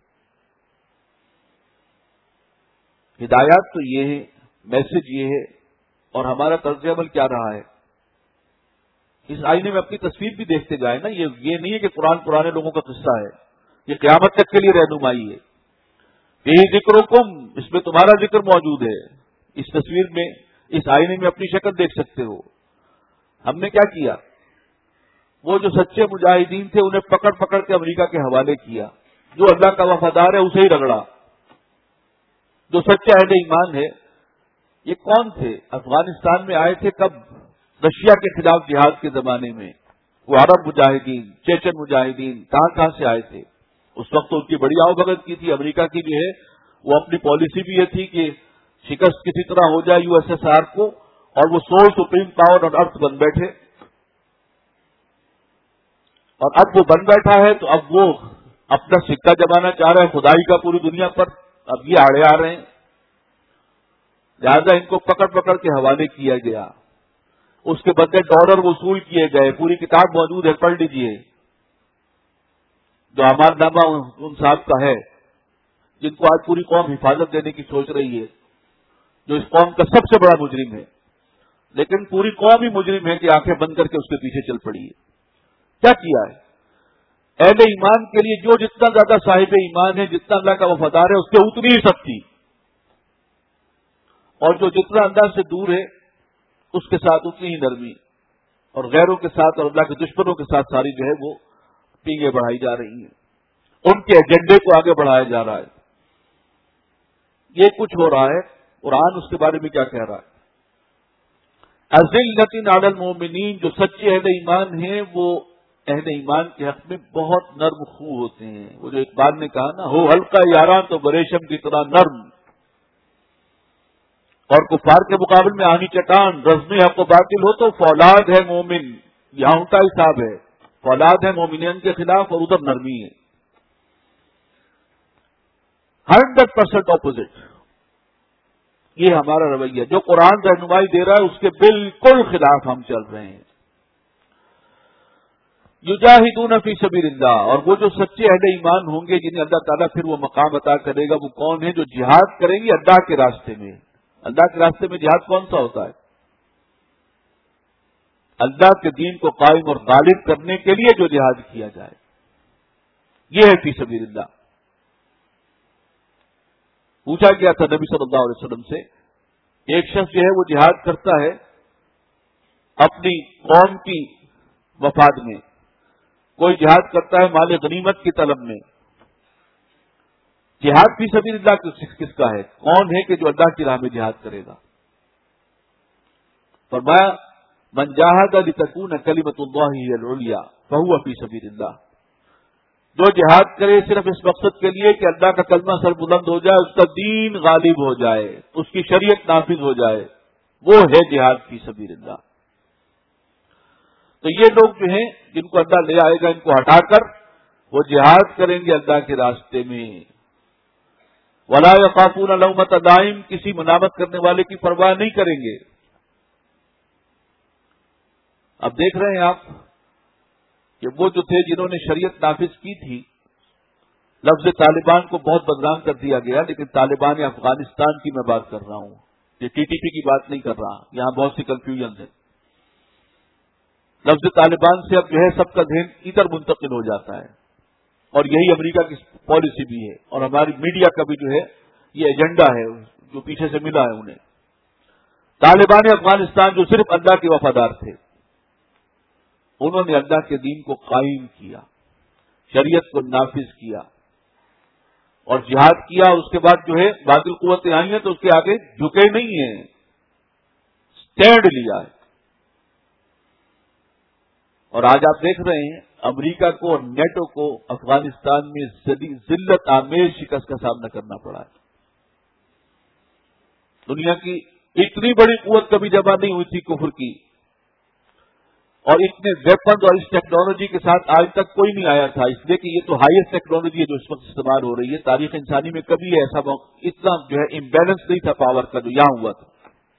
ہدایات تو یہ ہے، میسج یہ ہے، اور ہمارا طرز عمل کیا رہا ہے اس آئینے میں اپنی تصویر بھی دیکھتے جائیں نا. یہ نہیں ہے کہ قرآن پرانے لوگوں کا قصہ ہے، یہ قیامت تک کے لیے رہنمائی ہے. یہی ذکرکم، اس میں تمہارا ذکر موجود ہے. اس تصویر میں، اس آئینے میں اپنی شکل دیکھ سکتے ہو. ہم نے کیا کیا؟ وہ جو سچے مجاہدین تھے انہیں پکڑ پکڑ کے امریکہ کے حوالے کیا. جو اللہ کا وفادار ہے اسے ہی رگڑا. جو سچا اہل ایمان ہے، یہ کون تھے؟ افغانستان میں آئے تھے کب؟ رشیا کے خلاف جہاد کے زمانے میں. وہ عرب مجاہدین، چیچن مجاہدین کہاں سے آئے تھے. اس وقت تو ان کی بڑی آؤبگت کی تھی. امریکہ کی جو ہے وہ اپنی پالیسی بھی یہ تھی کہ شکست کسی طرح ہو جائے USSR کو، اور وہ sole supreme power on earth بن بیٹھے. اور اب وہ بن بیٹھا ہے تو اب وہ اپنا سکہ جمانا چاہ رہے ہیں خدائی کا پوری دنیا پر. اب یہ آڑے آ رہے ہیں، لہذا ان کو پکڑ پکڑ کے حوالے کیا گیا. اس کے بدلے ڈالر وصول کیے گئے. پوری کتاب موجود ہے، پڑھ لیجیے. جو امار نامہ ان صاحب کا ہے، جن کو آج پوری قوم حفاظت دینے کی سوچ رہی ہے، جو اس قوم کا سب سے بڑا مجرم ہے، لیکن پوری قوم ہی مجرم ہے کہ آنکھیں بند کر کے اس کے پیچھے چل پڑی ہے. کیا کیا ہے؟ اہل ایمان کے لیے جو جتنا زیادہ صاحب ایمان ہے، جتنا اللہ کا وفادار ہے، اس سے اتنی ہی سختی، اور جو جتنا اللہ سے دور ہے اس کے ساتھ اتنی ہی نرمی، اور غیروں کے ساتھ اور اللہ کے دشمنوں کے ساتھ ساری جو ہے وہ پینگیں بڑھائی جا رہی ہیں. ان کے ایجنڈے کو آگے بڑھایا جا رہا ہے. یہ کچھ ہو رہا ہے. قرآن اس کے بارے میں کیا کہہ رہا ہے؟ اذلۃ علی المؤمنین، جو سچے اہل ایمان ہیں وہ اہل ایمان کے حق میں بہت نرم خو ہوتے ہیں. وہ جو اقبال نے کہا نا، ہو ہلکا یاراں تو بریشم کی طرح نرم، اور کفار کے مقابل میں آنی چٹان. رزم حق و باطل ہو تو فولاد ہے مومن. یہاں الٹا حساب ہے، فولاد ہے مومنین کے خلاف اور ادھر نرمی ہے. 100% اپوزٹ. یہ ہمارا رویہ جو قرآن رہنمائی دے رہا ہے اس کے بالکل خلاف ہم چل رہے ہیں. یجاہدون فی سبیل اللہ، اور وہ جو سچے اہل ایمان ہوں گے جنہیں اللہ تعالیٰ پھر وہ مقام عطا کرے گا، وہ کون ہیں؟ جو جہاد کریں گے اللہ کے راستے میں. اللہ کے راستے میں جہاد کون سا ہوتا ہے؟ اللہ کے دین کو قائم اور غالب کرنے کے لیے جو جہاد کیا جائے، یہ ہے فی سبیل اللہ. پوچھا گیا تھا نبی صلی اللہ علیہ وسلم سے، ایک شخص جو ہے وہ جہاد کرتا ہے اپنی قوم کی مفاد میں، کوئی جہاد کرتا ہے مال غنیمت کی طلب میں. جہاد فی سبیل اللہ کس کا ہے؟ کون ہے کہ جو اللہ کی راہ میں جہاد کرے گا؟ فرمایا من جاہد لتکون کلمۃ اللہ ہی العلیٰ فہو فی سبیل اللہ. جو جہاد کرے صرف اس مقصد کے لیے کہ اللہ کا کلمہ سر بلند ہو جائے، اس کا دین غالب ہو جائے، اس کی شریعت نافذ ہو جائے، وہ ہے جہاد فی سبیل اللہ. تو یہ لوگ جو ہیں جن کو اللہ لے آئے گا، ان کو ہٹا کر وہ جہاد کریں گے اللہ کے راستے میں. ولا یخافون لومۃ لائم، کسی ملامت کرنے والے کی پرواہ نہیں کریں گے. اب دیکھ رہے ہیں آپ کہ وہ جو تھے جنہوں نے شریعت نافذ کی تھی، لفظ طالبان کو بہت بدنام کر دیا گیا، لیکن طالبان افغانستان کی میں بات کر رہا ہوں، یہ TTP کی بات نہیں کر رہا. یہاں بہت سی کنفیوژن ہے. لفظ طالبان سے اب جو ہے سب کا ذہن ادھر منتقل ہو جاتا ہے، اور یہی امریکہ کی پالیسی بھی ہے، اور ہماری میڈیا کا بھی جو ہے یہ ایجنڈا ہے جو پیچھے سے ملا ہے انہیں. طالبان افغانستان جو صرف اللہ کے وفادار تھے، انہوں نے اللہ کے دین کو قائم کیا، شریعت کو نافذ کیا اور جہاد کیا. اس کے بعد جو ہے باطل قوتیں آئی ہیں تو اس کے آگے جھکے نہیں ہیں، سٹینڈ لیا ہے. اور آج آپ دیکھ رہے ہیں امریکہ کو اور نیٹو کو افغانستان میں ذلت آمیز شکست کا سامنا کرنا پڑا ہے. دنیا کی اتنی بڑی قوت کبھی جمع نہیں ہوئی تھی کفر کی، اور اتنے ویپن اور اس ٹیکنالوجی کے ساتھ آج تک کوئی نہیں آیا تھا. اس لیے کہ یہ تو ہائیسٹ ٹیکنالوجی ہے جو اس وقت استعمال ہو رہی ہے. تاریخ انسانی میں کبھی ایسا اتنا جو ہے امبیلنس نہیں تھا پاور کا جو یہاں ہوا تھا.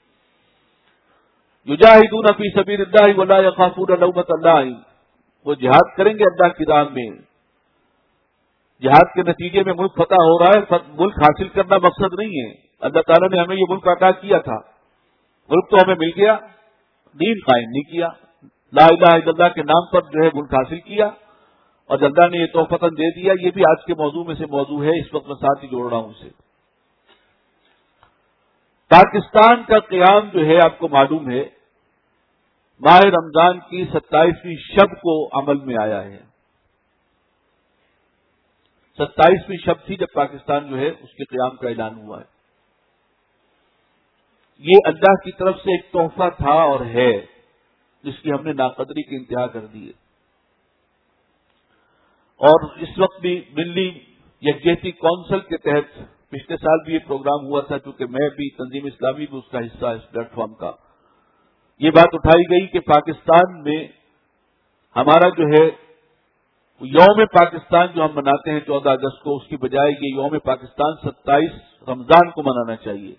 یجاہدون فی سبیل اللہ ولا یخافون لومۃ لائم، وہ جہاد کریں گے اللہ کی راہ میں. جہاد کے نتیجے میں ملک فتح ہو رہا ہے. ملک حاصل کرنا مقصد نہیں ہے. اللہ تعالیٰ نے ہمیں یہ ملک عطا کیا تھا، ملک تو ہمیں مل گیا، دین قائم نہیں کیا. لا الہ الا اللہ کے نام پر جو ہے ملک حاصل کیا، اور اللہ نے یہ تحفتاً دے دیا. یہ بھی آج کے موضوع میں سے موضوع ہے، اس وقت میں ساتھ ہی جوڑ رہا ہوں اسے. پاکستان کا قیام جو ہے آپ کو معلوم ہے ماہ رمضان کی 27ویں شب کو عمل میں آیا ہے. 27ویں شب تھی جب پاکستان جو ہے اس کے قیام کا اعلان ہوا ہے. یہ اللہ کی طرف سے ایک تحفہ تھا اور ہے جس کی ہم نے ناقدری کی انتہا کر دی ہے. اور اس وقت بھی ملی یکجہتی کونسل کے تحت پچھلے سال بھی یہ پروگرام ہوا تھا، چونکہ میں بھی تنظیم اسلامی بھی اس کا حصہ اس پلیٹ فارم کا، یہ بات اٹھائی گئی کہ پاکستان میں ہمارا جو ہے یوم پاکستان جو ہم مناتے ہیں 14 اگست کو، اس کی بجائے یہ یوم پاکستان 27 رمضان کو منانا چاہیے،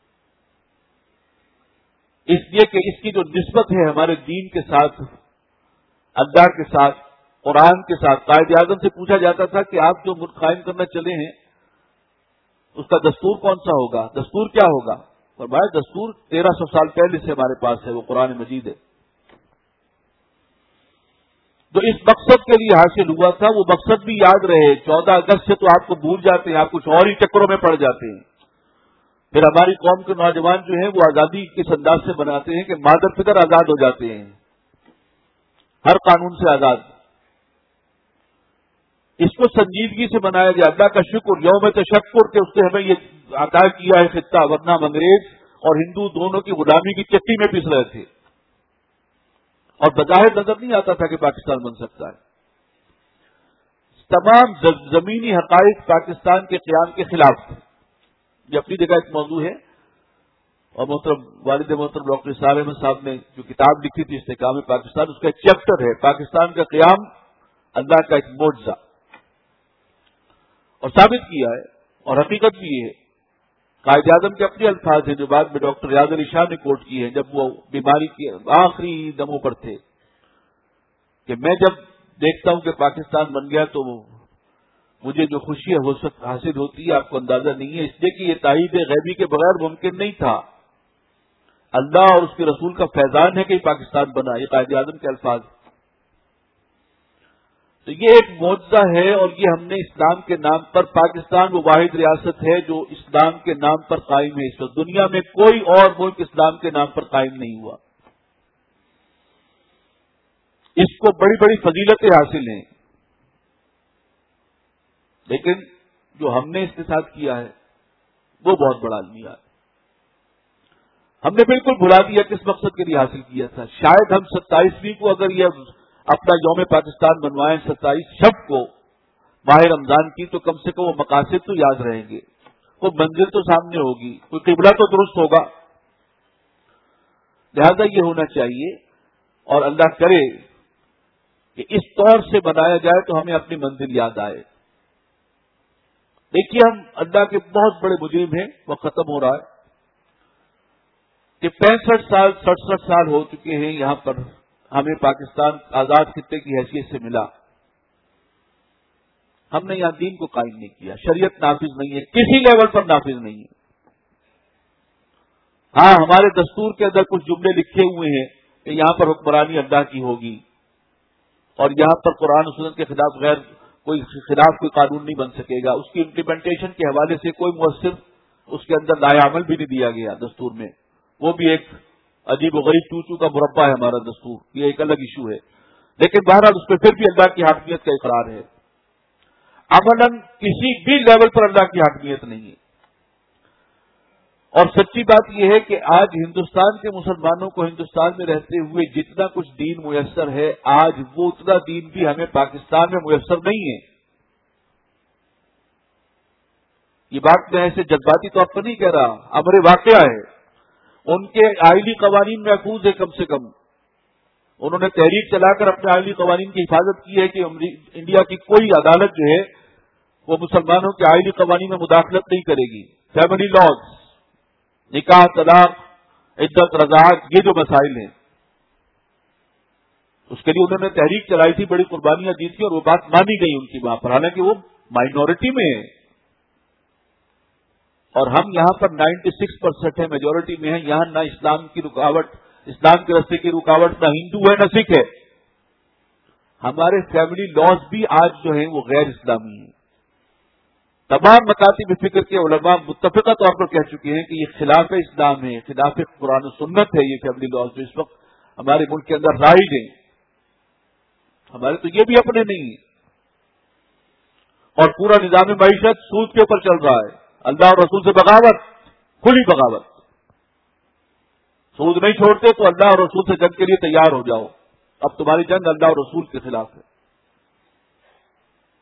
اس لیے کہ اس کی جو نسبت ہے ہمارے دین کے ساتھ، اللہ کے ساتھ، قرآن کے ساتھ۔ قائد اعظم سے پوچھا جاتا تھا کہ آپ جو ملک قائم کرنا چلے ہیں اس کا دستور کون سا ہوگا، دستور کیا ہوگا؟ فرمایا دستور 1300 سال پہلے سے ہمارے پاس ہے، وہ قرآن مجید ہے۔ جو اس مقصد کے لیے حاصل ہوا تھا وہ مقصد بھی یاد رہے۔ 14 اگست سے تو آپ کو بھول جاتے ہیں، آپ کچھ اور ہی چکروں میں پڑ جاتے ہیں۔ پھر ہماری قوم کے نوجوان جو ہیں وہ آزادی کس انداز سے بناتے ہیں کہ مادر پدر آزاد ہو جاتے ہیں، ہر قانون سے آزاد۔ اس کو سنجیدگی سے بنایا گیا، اللہ کا شکر، یوم تشکر کہ اس نے ہمیں یہ عطا کیا ہے خطہ، ورنہ ہم انگریز اور ہندو دونوں کی غلامی کی چکی میں پس رہے تھے اور بظاہر نظر نہیں آتا تھا کہ پاکستان بن سکتا ہے۔ تمام زمینی حقائق پاکستان کے قیام کے خلاف تھے۔ یہ اپنی جگہ ایک موضوع ہے، اور محترم والد محترم ڈاکٹر اسحاق احمد صاحب نے جو کتاب لکھی تھی استحکام پاکستان، اس کا ایک چیپٹر ہے پاکستان کا قیام اللہ کا ایک معجزہ، اور ثابت کیا ہے اور حقیقت بھی یہ ہے۔ قائد اعظم کے اپنے الفاظ ہیں جو بعد میں ڈاکٹر ریاض علی شاہ نے کوٹ کی ہیں جب وہ بیماری کے آخری دموں پر تھے، کہ میں جب دیکھتا ہوں کہ پاکستان بن گیا تو مجھے جو خوشی حاصل ہوتی ہے آپ کو اندازہ نہیں ہے، اس لیے کہ یہ تائید غیبی کے بغیر ممکن نہیں تھا۔ اللہ اور اس کے رسول کا فیضان ہے کہ پاکستان بنا، یہ قائد اعظم کے الفاظ۔ تو یہ ایک معجزہ ہے، اور یہ ہم نے اسلام کے نام پر، پاکستان وہ واحد ریاست ہے جو اسلام کے نام پر قائم ہے۔ اس وقت دنیا میں کوئی اور ملک اسلام کے نام پر قائم نہیں ہوا۔ اس کو بڑی بڑی فضیلتیں حاصل ہیں، لیکن جو ہم نے اس کے ساتھ کیا ہے وہ بہت بڑا المیہ ہے۔ ہم نے بالکل بھلا دیا کس مقصد کے لیے حاصل کیا تھا۔ شاید ہم 27ویں کو اگر یہ اپنا یوم پاکستان بنوائیں 27 شب کو ماہ رمضان کی، تو کم سے کم وہ مقاصد تو یاد رہیں گے، کوئی منزل تو سامنے ہوگی، کوئی قبلہ تو درست ہوگا۔ لہذا یہ ہونا چاہیے، اور اللہ کرے کہ اس طور سے بنایا جائے تو ہمیں اپنی منزل یاد آئے۔ دیکھیے ہم اللہ کے بہت بڑے مجرم ہیں، وہ ختم ہو رہا ہے کہ 65 سال 67 سال ہو چکے ہیں یہاں پر ہمیں پاکستان آزاد خطے کی حیثیت سے ملا، ہم نے یہاں دین کو قائم نہیں کیا، شریعت نافذ نہیں ہے، کسی لیول پر نافذ نہیں ہے۔ ہاں ہمارے دستور کے اندر کچھ جملے لکھے ہوئے ہیں کہ یہاں پر حکمرانی اللہ کی ہوگی، اور یہاں پر قرآن و سنت کے خلاف کوئی قانون نہیں بن سکے گا۔ اس کی امپلیمنٹیشن کے حوالے سے کوئی مؤثر اس کے اندر لائحہ عمل بھی نہیں دیا گیا دستور میں، وہ بھی ایک عجیب و غریب چوچو کا مربع ہے ہمارا دستور، یہ ایک الگ ایشو ہے، لیکن بہرحال اس پہ پھر بھی اللہ کی حاکمیت کا اقرار ہے۔ عملاً کسی بھی لیول پر اللہ کی حاکمیت نہیں ہے، اور سچی بات یہ ہے کہ آج ہندوستان کے مسلمانوں کو ہندوستان میں رہتے ہوئے جتنا کچھ دین میسر ہے، آج وہ اتنا دین بھی ہمیں پاکستان میں میسر نہیں ہے۔ یہ بات میں ایسے جذباتی طور پر نہیں کہہ رہا، امر واقعہ ہے۔ ان کے آئلی قوانین محفوظ ہے، کم سے کم انہوں نے تحریک چلا کر اپنے آئلی قوانین کی حفاظت کی ہے کہ انڈیا کی کوئی عدالت جو ہے وہ مسلمانوں کے آئلی قوانین میں مداخلت نہیں کرے گی۔ فیملی لاز، نکاح، طلاق، عدت، رضاعت، یہ جو مسائل ہیں اس کے لیے انہوں نے تحریک چلائی تھی، بڑی قربانیاں دی تھی، اور وہ بات مانی گئی ان کی وہاں پر، حالانکہ وہ مائنورٹی میں ہے، اور ہم یہاں پر 96% ہے، میجورٹی میں ہیں۔ یہاں نہ اسلام کی رکاوٹ، اسلام کے راستے کی رکاوٹ، نہ ہندو ہے نہ سکھ ہے۔ ہمارے فیملی لاز بھی آج جو ہیں وہ غیر اسلامی ہیں۔ تمام مکاتب فکر کے علماء متفقہ طور پر کہہ چکے ہیں کہ یہ خلاف اسلام ہے، خلاف قرآن و سنت ہے، یہ فیملی لاز جو اس وقت ہمارے ملک کے اندر رائج ہیں۔ ہمارے تو یہ بھی اپنے نہیں ہیں، اور پورا نظام معیشت سود کے اوپر چل رہا ہے، اللہ اور رسول سے بغاوت، کھلی بغاوت۔ سود نہیں چھوڑتے تو اللہ اور رسول سے جنگ کے لیے تیار ہو جاؤ، اب تمہاری جنگ اللہ اور رسول کے خلاف ہے۔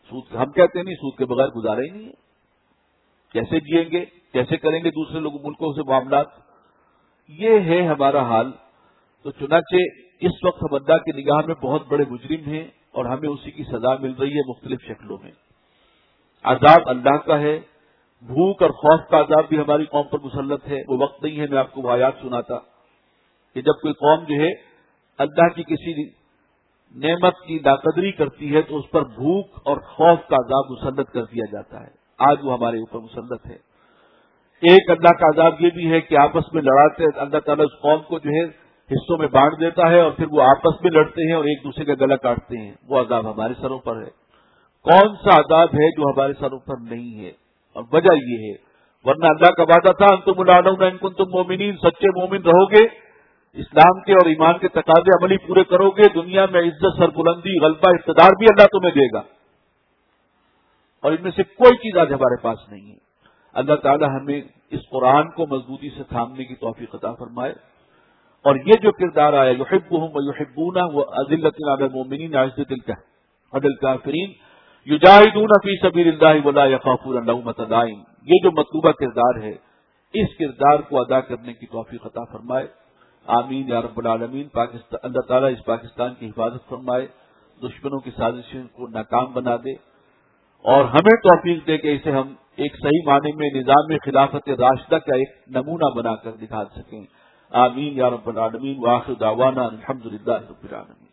ہم کہتے نہیں سود کے بغیر گزارا ہی نہیں ہے. کیسے جئیں گے، کیسے کریں گے دوسرے ملکوں سے معاملات، یہ ہے ہمارا حال. تو چنانچہ اس وقت ہم اللہ کی نگاہ میں بہت بڑے مجرم ہیں اور ہمیں اسی کی سزا مل رہی ہے مختلف شکلوں میں. عذاب اللہ کا ہے، بھوک اور خوف کا عذاب بھی ہماری قوم پر مسلط ہے. وہ وقت نہیں ہے میں آپ کو وہ آیات سناتا کہ جب کوئی قوم جو ہے اللہ کی کسی نعمت کی ناقدری کرتی ہے تو اس پر بھوک اور خوف کا عذاب مسلط کر دیا جاتا ہے. آج وہ ہمارے اوپر مسلط ہے. ایک اللہ کا عذاب یہ بھی ہے کہ آپس میں لڑاتے اللہ تعالیٰ اس قوم کو جو ہے حصوں میں بانٹ دیتا ہے اور پھر وہ آپس میں لڑتے ہیں اور ایک دوسرے کا گلا کاٹتے ہیں. وہ عذاب ہمارے سروں پر ہے. کون سا عذاب ہے جو ہمارے سروں پر نہیں ہے؟ اور وجہ یہ ہے، ورنہ اللہ کا وعدہ تھا انتم الاعلون ان کنتم مومنین، سچے مومن رہو گے، اسلام کے اور ایمان کے تقاضے عملی پورے کرو گے، دنیا میں عزت، سربلندی، غلبہ، اقتدار بھی اللہ تمہیں دے گا. اور ان میں سے کوئی چیز آج ہمارے پاس نہیں ہے. اللہ تعالی ہمیں اس قرآن کو مضبوطی سے تھامنے کی توفیق عطا فرمائے. اور یہ جو کردار آیا یحبهم ویحبونہ وذلۃ علی المؤمنین عزت علی الکافرین یجاہدون فی سبیل اللہ ولا یخافون لومۃ لائم، یہ جو مطلوبہ کردار ہے اس کردار کو ادا کرنے کی توفیق عطا فرمائے. آمین یا رب العالمین. اللہ تعالیٰ اس پاکستان کی حفاظت فرمائے، دشمنوں کی سازشوں کو ناکام بنا دے اور ہمیں توفیق دے کہ اسے ہم ایک صحیح معنی میں نظام خلافت راشدہ کا ایک نمونہ بنا کر دکھا سکیں. آمین یا رب العالمین. وآخر دعوانا الحمدللہ رب العالمین.